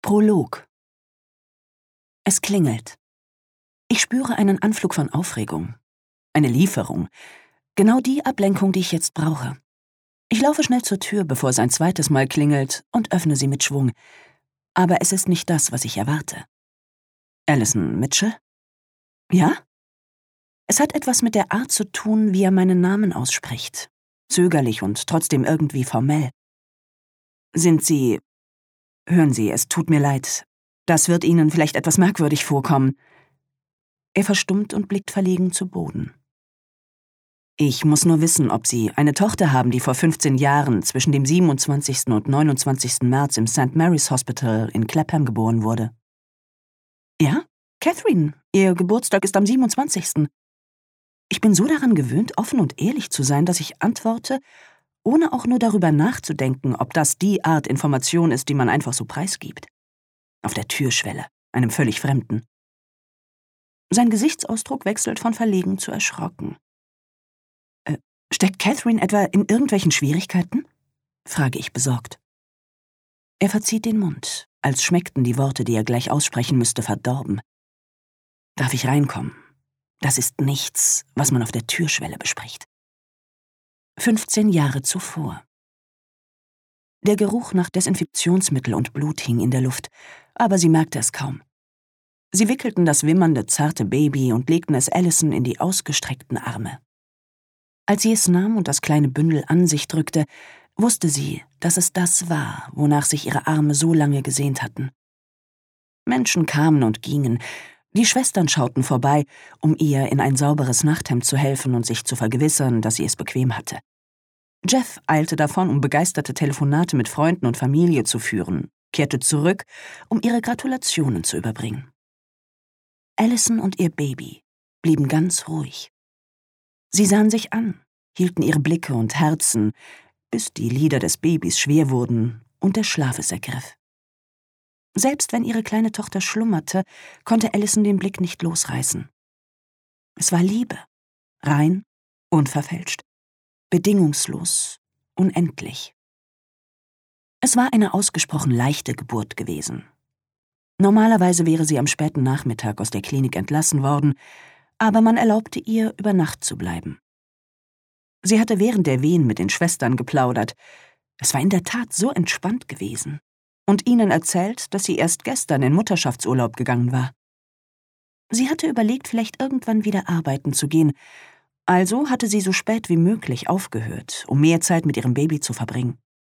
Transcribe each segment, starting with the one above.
Prolog. Es klingelt. Ich spüre einen Anflug von Aufregung. Eine Lieferung. Genau die Ablenkung, die ich jetzt brauche. Ich laufe schnell zur Tür, bevor es ein zweites Mal klingelt, und öffne sie mit Schwung. Aber es ist nicht das, was ich erwarte. Allison Mitchell? Ja? Es hat etwas mit der Art zu tun, wie er meinen Namen ausspricht. Zögerlich und trotzdem irgendwie formell. Sind Sie... Hören Sie, es tut mir leid. Das wird Ihnen vielleicht etwas merkwürdig vorkommen. Er verstummt und blickt verlegen zu Boden. Ich muss nur wissen, ob Sie eine Tochter haben, die vor 15 Jahren zwischen dem 27. und 29. März im St. Mary's Hospital in Clapham geboren wurde. Ja, Catherine. Ihr Geburtstag ist am 27. Ich bin so daran gewöhnt, offen und ehrlich zu sein, dass ich antworte, ohne auch nur darüber nachzudenken, ob das die Art Information ist, die man einfach so preisgibt. Auf der Türschwelle, einem völlig Fremden. Sein Gesichtsausdruck wechselt von verlegen zu erschrocken. Steckt Catherine etwa in irgendwelchen Schwierigkeiten? Frage ich besorgt. Er verzieht den Mund, als schmeckten die Worte, die er gleich aussprechen müsste, verdorben. Darf ich reinkommen? Das ist nichts, was man auf der Türschwelle bespricht. 15 Jahre zuvor. Der Geruch nach Desinfektionsmittel und Blut hing in der Luft, aber sie merkte es kaum. Sie wickelten das wimmernde, zarte Baby und legten es Allison in die ausgestreckten Arme. Als sie es nahm und das kleine Bündel an sich drückte, wusste sie, dass es das war, wonach sich ihre Arme so lange gesehnt hatten. Menschen kamen und gingen, die Schwestern schauten vorbei, um ihr in ein sauberes Nachthemd zu helfen und sich zu vergewissern, dass sie es bequem hatte. Jeff eilte davon, um begeisterte Telefonate mit Freunden und Familie zu führen, kehrte zurück, um ihre Gratulationen zu überbringen. Allison und ihr Baby blieben ganz ruhig. Sie sahen sich an, hielten ihre Blicke und Herzen, bis die Lider des Babys schwer wurden und der Schlaf es ergriff. Selbst wenn ihre kleine Tochter schlummerte, konnte Allison den Blick nicht losreißen. Es war Liebe, rein, unverfälscht, bedingungslos, unendlich. Es war eine ausgesprochen leichte Geburt gewesen. Normalerweise wäre sie am späten Nachmittag aus der Klinik entlassen worden, aber man erlaubte ihr, über Nacht zu bleiben. Sie hatte während der Wehen mit den Schwestern geplaudert. Es war in der Tat so entspannt gewesen. Und ihnen erzählt, dass sie erst gestern in Mutterschaftsurlaub gegangen war. Sie hatte überlegt, vielleicht irgendwann wieder arbeiten zu gehen, also hatte sie so spät wie möglich aufgehört, um mehr Zeit mit ihrem Baby zu verbringen.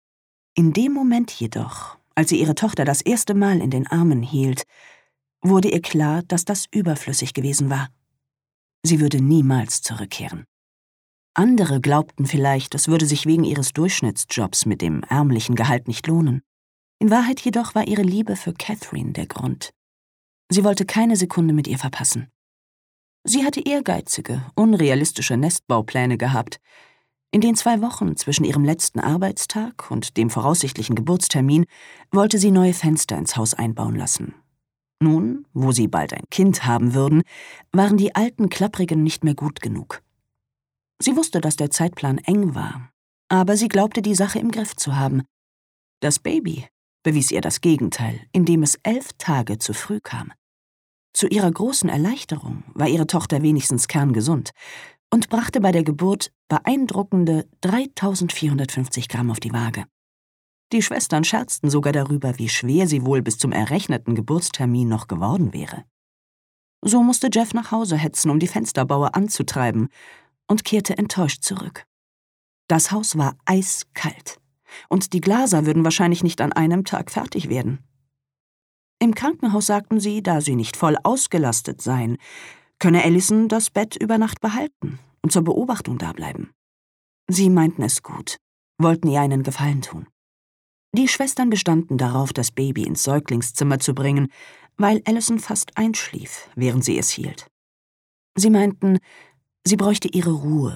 In dem Moment jedoch, als sie ihre Tochter das erste Mal in den Armen hielt, wurde ihr klar, dass das überflüssig gewesen war. Sie würde niemals zurückkehren. Andere glaubten vielleicht, es würde sich wegen ihres Durchschnittsjobs mit dem ärmlichen Gehalt nicht lohnen. In Wahrheit jedoch war ihre Liebe für Catherine der Grund. Sie wollte keine Sekunde mit ihr verpassen. Sie hatte ehrgeizige, unrealistische Nestbaupläne gehabt. In den 2 Wochen zwischen ihrem letzten Arbeitstag und dem voraussichtlichen Geburtstermin wollte sie neue Fenster ins Haus einbauen lassen. Nun, wo sie bald ein Kind haben würden, waren die alten klapprigen nicht mehr gut genug. Sie wusste, dass der Zeitplan eng war, aber sie glaubte, die Sache im Griff zu haben. Das Baby bewies ihr das Gegenteil, indem es 11 Tage zu früh kam. Zu ihrer großen Erleichterung war ihre Tochter wenigstens kerngesund und brachte bei der Geburt beeindruckende 3.450 Gramm auf die Waage. Die Schwestern scherzten sogar darüber, wie schwer sie wohl bis zum errechneten Geburtstermin noch geworden wäre. So musste Jeff nach Hause hetzen, um die Fensterbauer anzutreiben, und kehrte enttäuscht zurück. Das Haus war eiskalt, und die Glaser würden wahrscheinlich nicht an einem Tag fertig werden. Im Krankenhaus sagten sie, da sie nicht voll ausgelastet seien, könne Allison das Bett über Nacht behalten und zur Beobachtung dableiben. Sie meinten es gut, wollten ihr einen Gefallen tun. Die Schwestern bestanden darauf, das Baby ins Säuglingszimmer zu bringen, weil Allison fast einschlief, während sie es hielt. Sie meinten, sie bräuchte ihre Ruhe.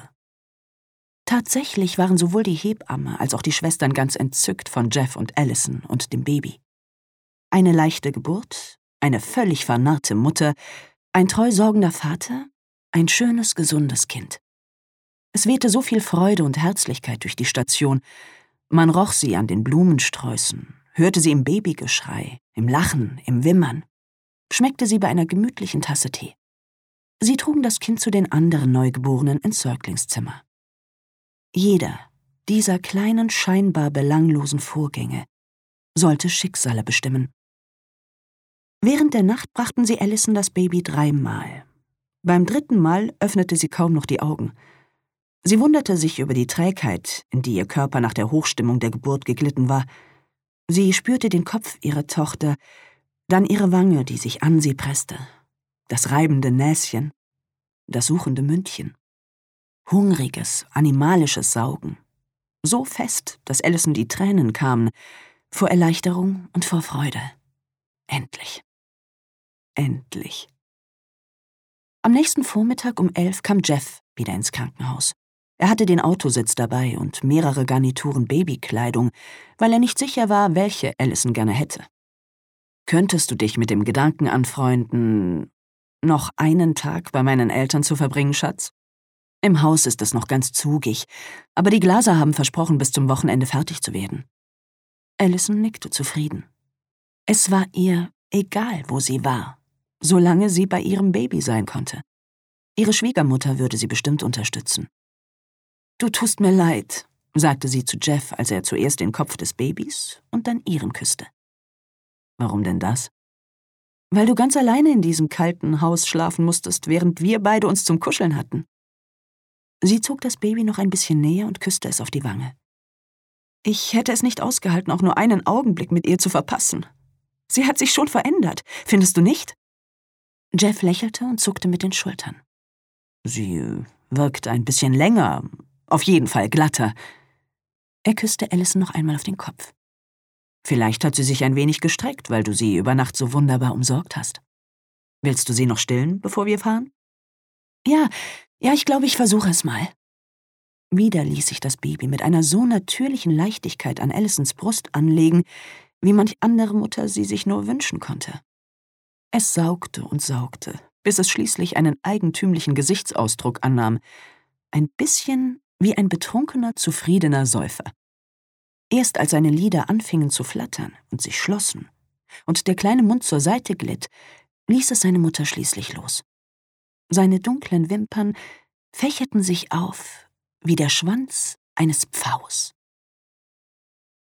Tatsächlich waren sowohl die Hebamme als auch die Schwestern ganz entzückt von Jeff und Allison und dem Baby. Eine leichte Geburt, eine völlig vernarrte Mutter, ein treu sorgender Vater, ein schönes, gesundes Kind. Es wehte so viel Freude und Herzlichkeit durch die Station. Man roch sie an den Blumensträußen, hörte sie im Babygeschrei, im Lachen, im Wimmern, schmeckte sie bei einer gemütlichen Tasse Tee. Sie trugen das Kind zu den anderen Neugeborenen ins Säuglingszimmer. Jeder dieser kleinen, scheinbar belanglosen Vorgänge sollte Schicksale bestimmen. Während der Nacht brachten sie Allison das Baby 3-mal. Beim 3. Mal öffnete sie kaum noch die Augen. Sie wunderte sich über die Trägheit, in die ihr Körper nach der Hochstimmung der Geburt geglitten war. Sie spürte den Kopf ihrer Tochter, dann ihre Wange, die sich an sie presste, das reibende Näschen, das suchende Mündchen. Hungriges, animalisches Saugen. So fest, dass Allison die Tränen kamen, vor Erleichterung und vor Freude. Endlich. Endlich. Am nächsten Vormittag um 11 kam Jeff wieder ins Krankenhaus. Er hatte den Autositz dabei und mehrere Garnituren Babykleidung, weil er nicht sicher war, welche Allison gerne hätte. »Könntest du dich mit dem Gedanken anfreunden, noch einen Tag bei meinen Eltern zu verbringen, Schatz? Im Haus ist es noch ganz zugig, aber die Glaser haben versprochen, bis zum Wochenende fertig zu werden.« Allison nickte zufrieden. Es war ihr egal, wo sie war, solange sie bei ihrem Baby sein konnte. Ihre Schwiegermutter würde sie bestimmt unterstützen. »Du tust mir leid«, sagte sie zu Jeff, als er zuerst den Kopf des Babys und dann ihren küsste. »Warum denn das?« »Weil du ganz alleine in diesem kalten Haus schlafen musstest, während wir beide uns zum Kuscheln hatten.« Sie zog das Baby noch ein bisschen näher und küsste es auf die Wange. »Ich hätte es nicht ausgehalten, auch nur einen Augenblick mit ihr zu verpassen. Sie hat sich schon verändert, findest du nicht?« Jeff lächelte und zuckte mit den Schultern. »Sie wirkt ein bisschen länger, auf jeden Fall glatter.« Er küsste Allison noch einmal auf den Kopf. »Vielleicht hat sie sich ein wenig gestreckt, weil du sie über Nacht so wunderbar umsorgt hast. Willst du sie noch stillen, bevor wir fahren?« Ja, ich glaube, ich versuche es mal.« Wieder ließ sich das Baby mit einer so natürlichen Leichtigkeit an Allisons Brust anlegen, wie manch andere Mutter sie sich nur wünschen konnte. Es saugte und saugte, bis es schließlich einen eigentümlichen Gesichtsausdruck annahm, ein bisschen wie ein betrunkener, zufriedener Säufer. Erst als seine Lider anfingen zu flattern und sich schlossen und der kleine Mund zur Seite glitt, ließ es seine Mutter schließlich los. Seine dunklen Wimpern fächerten sich auf wie der Schwanz eines Pfaues.